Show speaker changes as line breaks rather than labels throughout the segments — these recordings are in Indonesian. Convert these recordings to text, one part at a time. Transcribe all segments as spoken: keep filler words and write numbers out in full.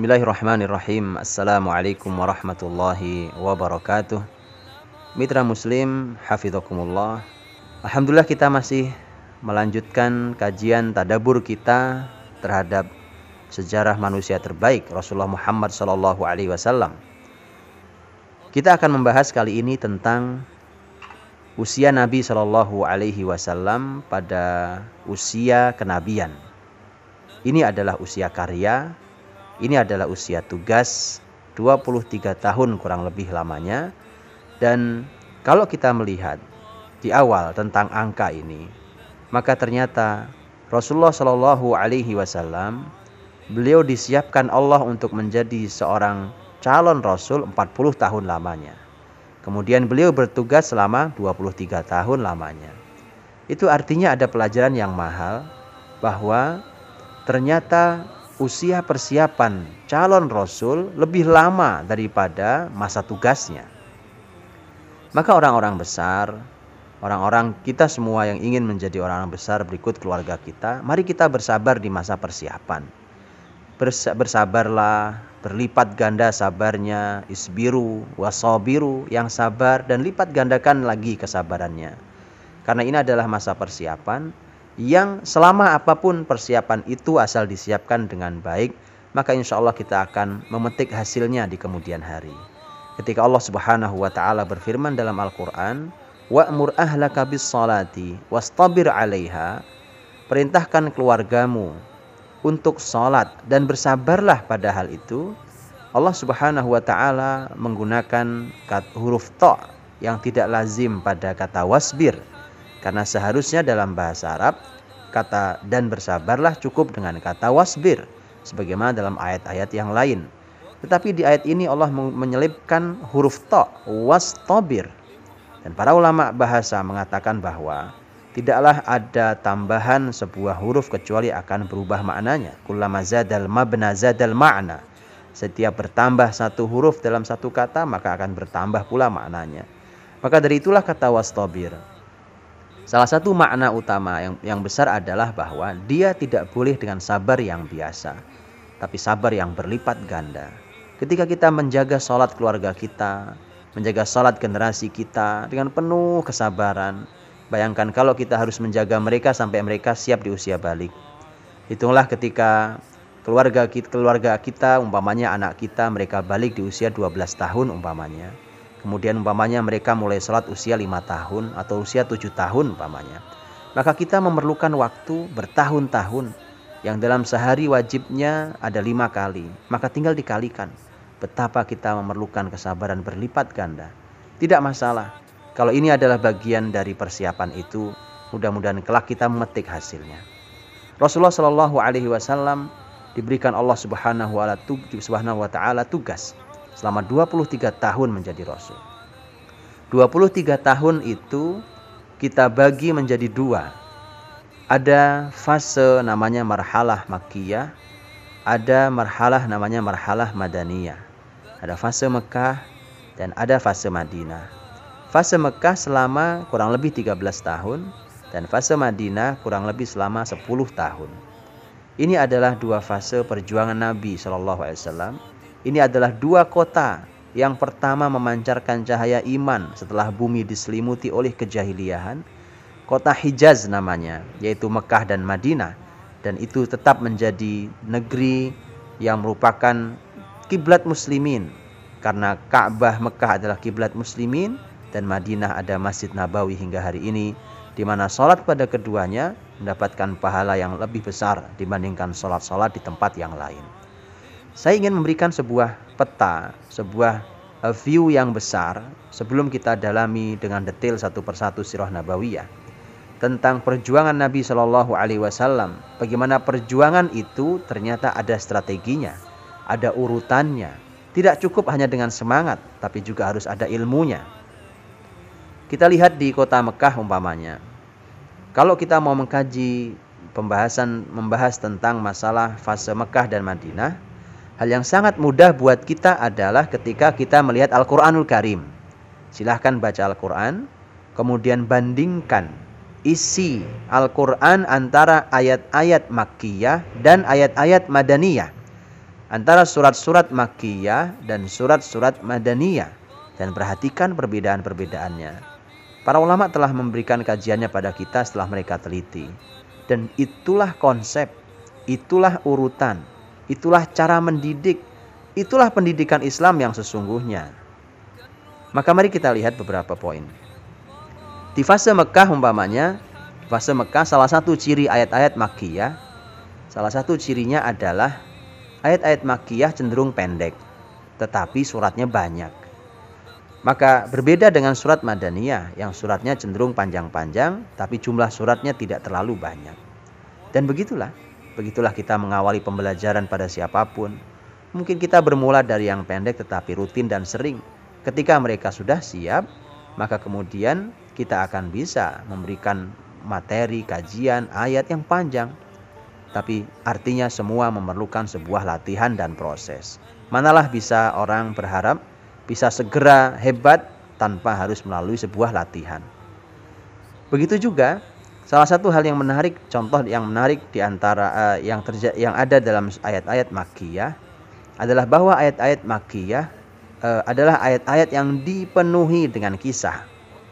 Bismillahirrahmanirrahim. Assalamualaikum warahmatullahi wabarakatuh. Mitra Muslim, hafidhakumullah. Alhamdulillah kita masih melanjutkan kajian tadabbur kita terhadap sejarah manusia terbaik Rasulullah Muhammad sallallahu alaihi wasallam. Kita akan membahas kali ini tentang usia Nabi sallallahu alaihi wasallam pada usia kenabian. Ini adalah usia karya. Ini adalah usia tugas, dua puluh tiga tahun kurang lebih lamanya. Dan kalau kita melihat di awal tentang angka ini, maka ternyata Rasulullah Shallallahu Alaihi Wasallam beliau disiapkan Allah untuk menjadi seorang calon Rasul empat puluh tahun lamanya. Kemudian beliau bertugas selama dua puluh tiga tahun lamanya. Itu artinya ada pelajaran yang mahal bahwa ternyata usia persiapan calon Rasul lebih lama daripada masa tugasnya. Maka orang-orang besar, orang-orang kita semua yang ingin menjadi orang-orang besar berikut keluarga kita, mari kita bersabar di masa persiapan. Bers- bersabarlah, berlipat ganda sabarnya, isbiru, wasabiru, yang sabar dan lipat gandakan lagi kesabarannya. Karena ini adalah masa persiapan yang selama apapun persiapan itu asal disiapkan dengan baik, maka insya Allah kita akan memetik hasilnya di kemudian hari. Ketika Allah Subhanahu wa taala berfirman dalam Al-Qur'an, "Wa'mur ahlaka bis-shalati wastabir 'alaiha", perintahkan keluargamu untuk salat dan bersabarlah pada hal itu. Allah Subhanahu wa taala menggunakan huruf ta yang tidak lazim pada kata wasbir. Karena seharusnya dalam bahasa Arab kata dan bersabarlah cukup dengan kata wasbir, sebagaimana dalam ayat-ayat yang lain. Tetapi di ayat ini Allah menyelipkan huruf ta, wastabir. Dan para ulama bahasa mengatakan bahwa tidaklah ada tambahan sebuah huruf kecuali akan berubah maknanya. Kullama zadal mabna zadal ma'na. Setiap bertambah satu huruf dalam satu kata maka akan bertambah pula maknanya. Maka dari itulah kata wastabir. Salah satu makna utama yang, yang besar adalah bahwa dia tidak boleh dengan sabar yang biasa, tapi sabar yang berlipat ganda. Ketika kita menjaga sholat keluarga kita, menjaga sholat generasi kita dengan penuh kesabaran, bayangkan kalau kita harus menjaga mereka sampai mereka siap di usia balik. Hitunglah ketika keluarga kita, keluarga kita umpamanya anak kita, mereka balik di usia dua belas tahun umpamanya. Kemudian umpamanya mereka mulai sholat usia lima tahun atau usia tujuh tahun umpamanya. Maka kita memerlukan waktu bertahun-tahun yang dalam sehari wajibnya ada lima kali. Maka tinggal dikalikan betapa kita memerlukan kesabaran berlipat ganda. Tidak masalah. Kalau ini adalah bagian dari persiapan itu, mudah-mudahan kelak kita memetik hasilnya. Rasulullah Shallallahu Alaihi Wasallam diberikan Allah Subhanahu wa Taala tugas selama dua puluh tiga tahun menjadi Rasul. dua puluh tiga tahun itu kita bagi menjadi dua. Ada fase namanya marhalah Makkiyah, ada marhalah namanya marhalah Madaniyah. Ada fase Mekah dan ada fase Madinah. Fase Mekah selama kurang lebih tiga belas tahun dan fase Madinah kurang lebih selama sepuluh tahun. Ini adalah dua fase perjuangan Nabi shallallahu alaihi wasallam. Ini adalah dua kota yang pertama memancarkan cahaya iman setelah bumi diselimuti oleh kejahiliahan. Kota Hijaz namanya, yaitu Mekah dan Madinah. Dan itu tetap menjadi negeri yang merupakan kiblat muslimin. Karena Ka'bah Mekah adalah kiblat muslimin dan Madinah ada Masjid Nabawi hingga hari ini, di mana sholat pada keduanya mendapatkan pahala yang lebih besar dibandingkan sholat-sholat di tempat yang lain. Saya ingin memberikan sebuah peta, sebuah view yang besar sebelum kita dalami dengan detail satu persatu sirah nabawiyah tentang perjuangan Nabi Shallallahu Alaihi Wasallam. Bagaimana perjuangan itu ternyata ada strateginya, ada urutannya. Tidak cukup hanya dengan semangat, tapi juga harus ada ilmunya. Kita lihat di kota Mekah umpamanya. Kalau kita mau mengkaji pembahasan membahas tentang masalah fase Mekah dan Madinah, hal yang sangat mudah buat kita adalah ketika kita melihat Al-Quranul Karim. Silahkan baca Al-Quran, kemudian bandingkan isi Al-Quran antara ayat-ayat Makkiyah dan ayat-ayat Madaniyah. antara surat-surat Makkiyah dan surat-surat Madaniyah. Dan perhatikan perbedaan-perbedaannya. Para ulama telah memberikan kajiannya pada kita setelah mereka teliti. Dan itulah konsep, itulah urutan, itulah cara mendidik, itulah pendidikan Islam yang sesungguhnya. Maka mari kita lihat beberapa poin. Di fase Mekah umpamanya, di fase Mekah salah satu ciri ayat-ayat Makkiyah, salah satu cirinya adalah ayat-ayat Makkiyah cenderung pendek, tetapi suratnya banyak. Maka berbeda dengan surat Madaniyah yang suratnya cenderung panjang-panjang, tapi jumlah suratnya tidak terlalu banyak. Dan begitulah, begitulah kita mengawali pembelajaran pada siapapun. Mungkin kita bermula dari yang pendek tetapi rutin dan sering. Ketika mereka sudah siap, maka kemudian kita akan bisa memberikan materi, kajian, ayat yang panjang. Tapi artinya semua memerlukan sebuah latihan dan proses. Manalah bisa orang berharap bisa segera hebat tanpa harus melalui sebuah latihan. Begitu juga salah satu hal yang menarik, contoh yang menarik di antara uh, yang terja- yang ada dalam ayat-ayat Makkiyah adalah bahwa ayat-ayat Makkiyah uh, adalah ayat-ayat yang dipenuhi dengan kisah.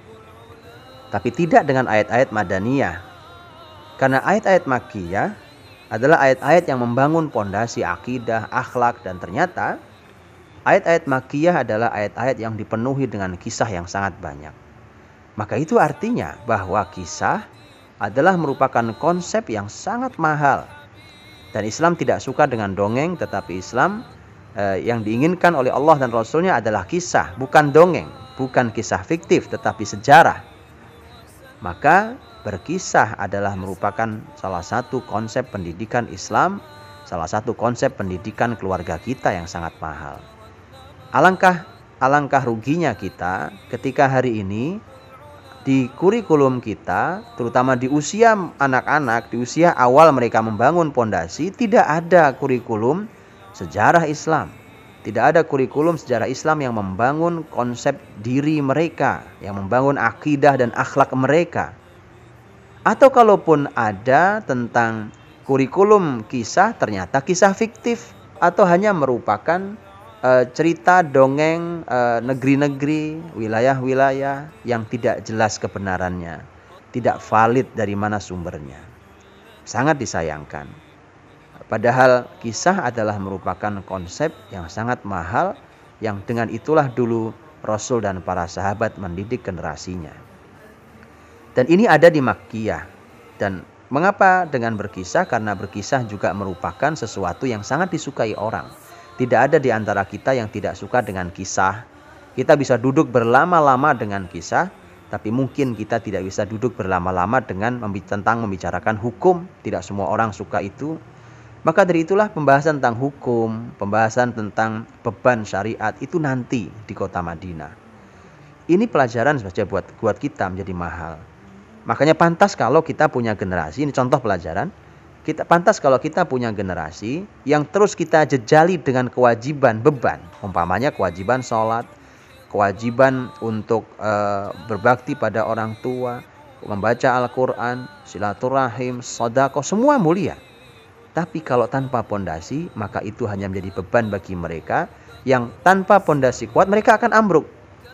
Tapi tidak dengan ayat-ayat Madaniyah. Karena ayat-ayat Makkiyah adalah ayat-ayat yang membangun pondasi akidah, akhlak, dan ternyata ayat-ayat Makkiyah adalah ayat-ayat yang dipenuhi dengan kisah yang sangat banyak. Maka itu artinya bahwa kisah adalah merupakan konsep yang sangat mahal. Dan Islam tidak suka dengan dongeng, tetapi Islam eh, yang diinginkan oleh Allah dan Rasulnya adalah kisah, bukan dongeng, bukan kisah fiktif, tetapi sejarah. Maka berkisah adalah merupakan salah satu konsep pendidikan Islam, salah satu konsep pendidikan keluarga kita yang sangat mahal. Alangkah alangkah ruginya kita ketika hari ini di kurikulum kita, terutama di usia anak-anak, di usia awal mereka membangun pondasi, tidak ada kurikulum sejarah Islam. Tidak ada kurikulum sejarah Islam yang membangun konsep diri mereka, yang membangun akidah dan akhlak mereka. Atau kalaupun ada tentang kurikulum kisah, ternyata kisah fiktif atau hanya merupakan cerita dongeng e, negeri-negeri, wilayah-wilayah yang tidak jelas kebenarannya, tidak valid dari mana sumbernya. Sangat disayangkan. Padahal kisah adalah merupakan konsep yang sangat mahal, yang dengan itulah dulu Rasul dan para sahabat mendidik generasinya. Dan ini ada di Makkiyah. Dan mengapa dengan berkisah? Karena berkisah juga merupakan sesuatu yang sangat disukai orang. Tidak ada di antara kita yang tidak suka dengan kisah. Kita bisa duduk berlama-lama dengan kisah, tapi mungkin kita tidak bisa duduk berlama-lama dengan tentang membicarakan hukum. Tidak semua orang suka itu. Maka dari itulah pembahasan tentang hukum, pembahasan tentang beban syariat itu nanti di kota Madinah. Ini pelajaran saja buat, buat kita menjadi mahal. Makanya pantas kalau kita punya generasi, ini contoh pelajaran. Kita pantas kalau kita punya generasi yang terus kita jejali dengan kewajiban beban, umpamanya kewajiban sholat, kewajiban untuk e, berbakti pada orang tua, membaca Al-Quran, silaturahim, sedekah, semua mulia. Tapi kalau tanpa pondasi, maka itu hanya menjadi beban bagi mereka yang tanpa pondasi kuat mereka akan ambruk.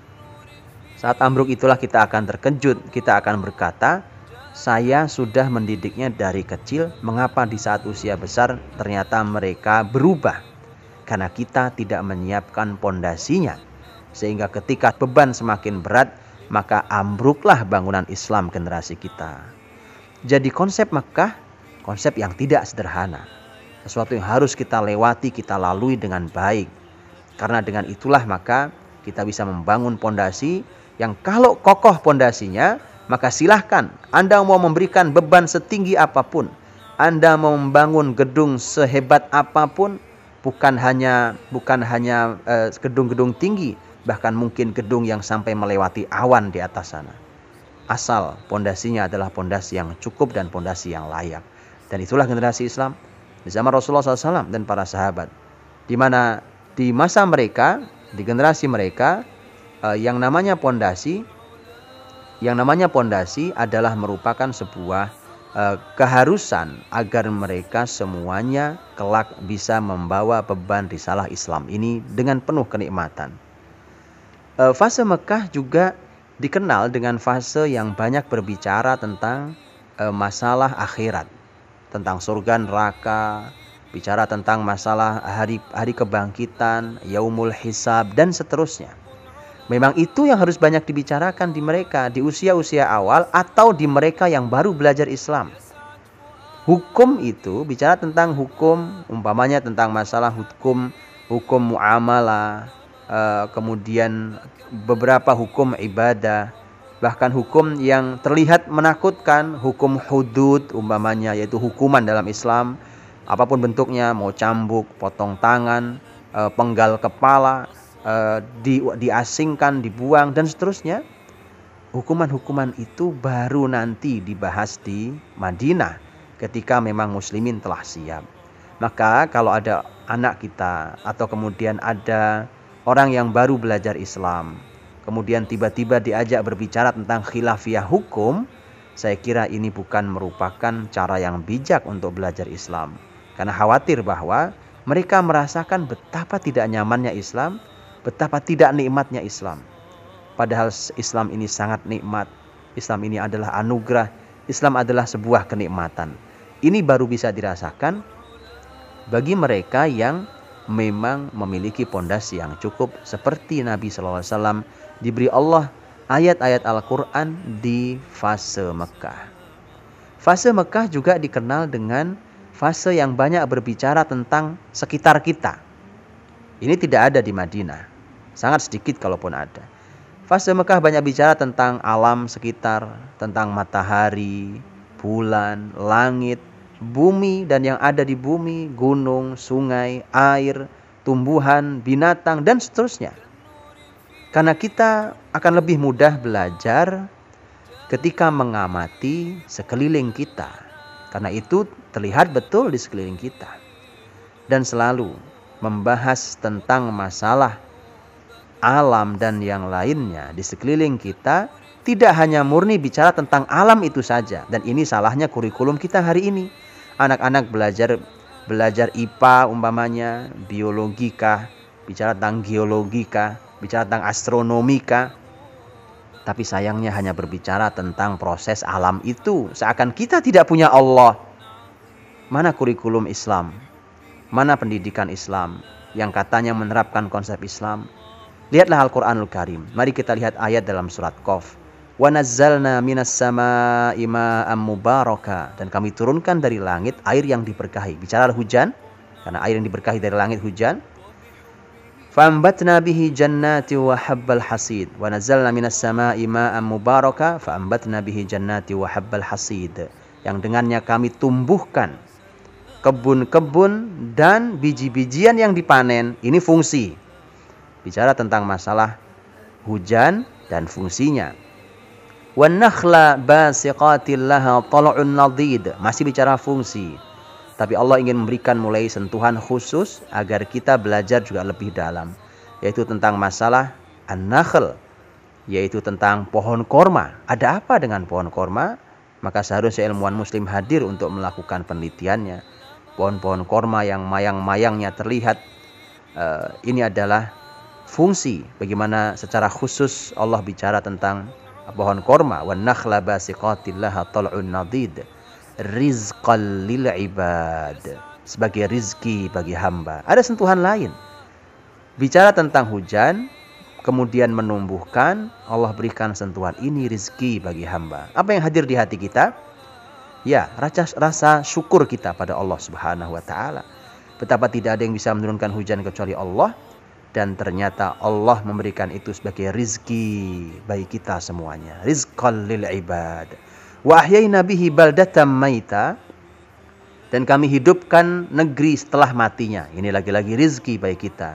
Saat ambruk itulah kita akan terkejut, kita akan berkata, saya sudah mendidiknya dari kecil, mengapa di saat usia besar ternyata mereka berubah? Karena kita tidak menyiapkan pondasinya. Sehingga ketika beban semakin berat, maka ambruklah bangunan Islam generasi kita. Jadi konsep Mekah, konsep yang tidak sederhana. Sesuatu yang harus kita lewati, kita lalui dengan baik. Karena dengan itulah maka kita bisa membangun pondasi yang kalau kokoh pondasinya, maka silahkan Anda mau memberikan beban setinggi apapun, Anda mau membangun gedung sehebat apapun, bukan hanya bukan hanya eh, gedung-gedung tinggi, bahkan mungkin gedung yang sampai melewati awan di atas sana. Asal pondasinya adalah pondasi yang cukup dan pondasi yang layak. Dan itulah generasi Islam di zaman Rasulullah shallallahu alaihi wasallam dan para sahabat, di mana di masa mereka, di generasi mereka, eh, yang namanya pondasi Yang namanya pondasi adalah merupakan sebuah eh, keharusan agar mereka semuanya kelak bisa membawa beban risalah Islam ini dengan penuh kenikmatan. Eh, fase Mekah juga dikenal dengan fase yang banyak berbicara tentang eh, masalah akhirat, tentang surga neraka, bicara tentang masalah hari hari kebangkitan, yaumul hisab dan seterusnya. Memang itu yang harus banyak dibicarakan di mereka di usia-usia awal atau di mereka yang baru belajar Islam. Hukum itu bicara tentang hukum, umpamanya tentang masalah hukum hukum muamalah, eh, kemudian beberapa hukum ibadah, bahkan hukum yang terlihat menakutkan, hukum hudud umpamanya, yaitu hukuman dalam Islam, apapun bentuknya, mau cambuk, potong tangan, eh, penggal kepala, eh, di, diasingkan, dibuang dan seterusnya. Hukuman-hukuman itu baru nanti dibahas di Madinah ketika memang muslimin telah siap. Maka kalau ada anak kita atau kemudian ada orang yang baru belajar Islam, kemudian tiba-tiba diajak berbicara tentang khilafiyah hukum, saya kira ini bukan merupakan cara yang bijak untuk belajar Islam. Karena khawatir bahwa mereka merasakan betapa tidak nyamannya Islam, betapa tidak nikmatnya Islam. Padahal Islam ini sangat nikmat. Islam ini adalah anugerah. Islam adalah sebuah kenikmatan. Ini baru bisa dirasakan bagi mereka yang memang memiliki pondasi yang cukup, seperti Nabi shallallahu alaihi wasallam diberi Allah ayat-ayat Al-Quran di fase Mekah. Fase Mekah juga dikenal dengan fase yang banyak berbicara tentang sekitar kita. Ini tidak ada di Madinah. Sangat sedikit kalaupun ada. Fase Mekah banyak bicara tentang alam sekitar, tentang matahari, bulan, langit, bumi dan yang ada di bumi, gunung, sungai, air, tumbuhan, binatang dan seterusnya. Karena kita akan lebih mudah belajar ketika mengamati sekeliling kita. Karena itu terlihat betul di sekeliling kita. Dan selalu membahas tentang masalah alam dan yang lainnya di sekeliling kita, tidak hanya murni bicara tentang alam itu saja. Dan ini salahnya kurikulum kita hari ini. Anak-anak belajar belajar I P A umpamanya, biologika, bicara tentang geologika, bicara tentang astronomika. Tapi sayangnya hanya berbicara tentang proses alam itu. Seakan kita tidak punya Allah. Mana kurikulum Islam? Mana pendidikan Islam yang katanya menerapkan konsep Islam? Lihatlah Al-Quranul Karim. Mari kita lihat ayat dalam surat Qaf. Wa nazzalna minas samaa'i ma'am mubaraka. Dan kami turunkan dari langit air yang diberkahi. Bicara hujan, karena air yang diberkahi dari langit hujan. Fa'ambatna bihi jannati wa habbal hasid. Wa nazzalna minas samaa'i ma'am mubaraka. Fa'ambatna bihi jannati wa habbal hasid. Yang dengannya kami tumbuhkan kebun-kebun dan biji-bijian yang dipanen. Ini fungsi. Bicara tentang masalah hujan dan fungsinya. Wan nakhla basiqatil laha tal'un nadid. Masih bicara fungsi. Tapi Allah ingin memberikan mulai sentuhan khusus agar kita belajar juga lebih dalam, yaitu tentang masalah an-nakhl, yaitu tentang pohon korma. Ada apa dengan pohon korma? Maka seharusnya ilmuwan muslim hadir untuk melakukan penelitiannya. Pohon-pohon korma yang mayang-mayangnya terlihat, uh, ini adalah fungsi bagaimana secara khusus Allah bicara tentang pohon korma. Wan nakhla basiqatil laha tal'un nadid rizqal lil ibad, sebagai rizki bagi hamba. Ada sentuhan lain. Bicara tentang hujan, kemudian menumbuhkan, Allah berikan sentuhan ini rizki bagi hamba. Apa yang hadir di hati kita? Ya, rasa, rasa syukur kita pada Allah Subhanahu wa taala. Betapa tidak ada yang bisa menurunkan hujan kecuali Allah. Dan ternyata Allah memberikan itu sebagai rizki bagi kita semuanya. Rizqal lil ibad. Wa ahyayna bihi baldatan maita. Dan kami hidupkan negeri setelah matinya. Ini lagi-lagi rizki bagi kita.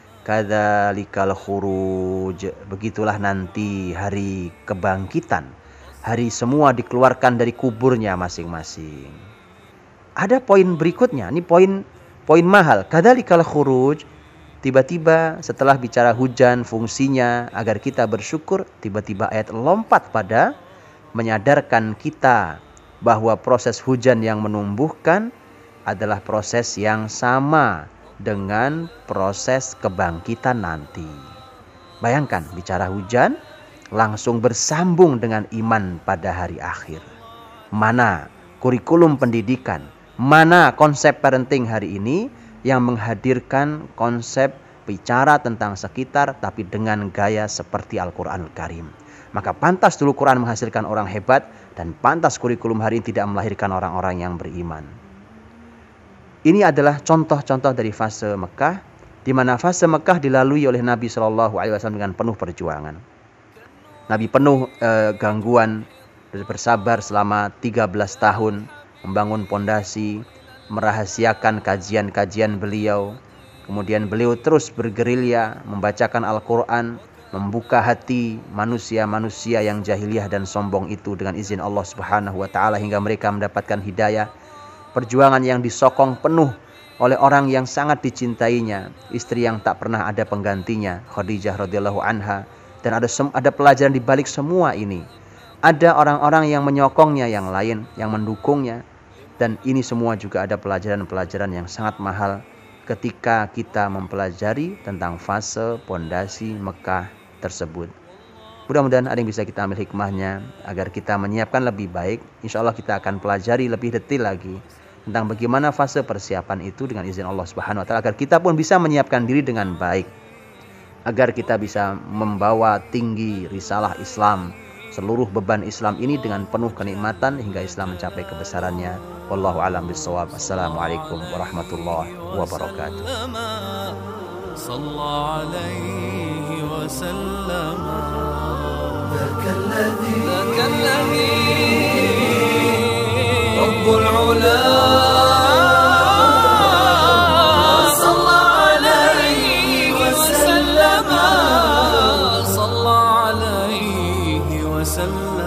Kadzalikal khuruj. Begitulah nanti hari kebangkitan. Hari semua dikeluarkan dari kuburnya masing-masing. Ada poin berikutnya. Ini poin poin mahal. Kadzalikal khuruj. Tiba-tiba setelah bicara hujan fungsinya agar kita bersyukur, tiba-tiba ayat lompat pada menyadarkan kita bahwa proses hujan yang menumbuhkan adalah proses yang sama dengan proses kebangkitan nanti. Bayangkan, bicara hujan langsung bersambung dengan iman pada hari akhir. Mana kurikulum pendidikan, mana konsep parenting hari ini yang menghadirkan konsep bicara tentang sekitar tapi dengan gaya seperti Al-Quranul Karim. Maka pantas dulu Quran menghasilkan orang hebat, dan pantas kurikulum hari ini tidak melahirkan orang-orang yang beriman. Ini adalah contoh-contoh dari fase Mekah, di mana fase Mekah dilalui oleh Nabi shallallahu alaihi wasallam dengan penuh perjuangan. Nabi penuh eh, gangguan, bersabar selama tiga belas tahun, membangun pondasi, merahasiakan kajian-kajian beliau. Kemudian beliau terus bergerilya, membacakan Al-Quran, membuka hati manusia-manusia yang jahiliyah dan sombong itu dengan izin Allah Subhanahu wa taala hingga mereka mendapatkan hidayah. Perjuangan yang disokong penuh oleh orang yang sangat dicintainya, istri yang tak pernah ada penggantinya, Khadijah radhiyallahu anha. Dan ada ada pelajaran di balik semua ini. Ada orang-orang yang menyokongnya, yang lain yang mendukungnya, dan ini semua juga ada pelajaran-pelajaran yang sangat mahal ketika kita mempelajari tentang fase pondasi Mekah tersebut. Mudah-mudahan ada yang bisa kita ambil hikmahnya agar kita menyiapkan lebih baik. Insya Allah kita akan pelajari lebih detail lagi tentang bagaimana fase persiapan itu dengan izin Allah Subhanahu wa taala, agar kita pun bisa menyiapkan diri dengan baik, agar kita bisa membawa tinggi risalah Islam, seluruh beban Islam ini dengan penuh kenikmatan hingga Islam mencapai kebesarannya. Wallahu a'lam bishawab. Assalamualaikum warahmatullahi wabarakatuh. Sallallahu alaihi wasallam. Rabbul ula sallallahu alaihi wasallam. Sallallahu alaihi wasallam.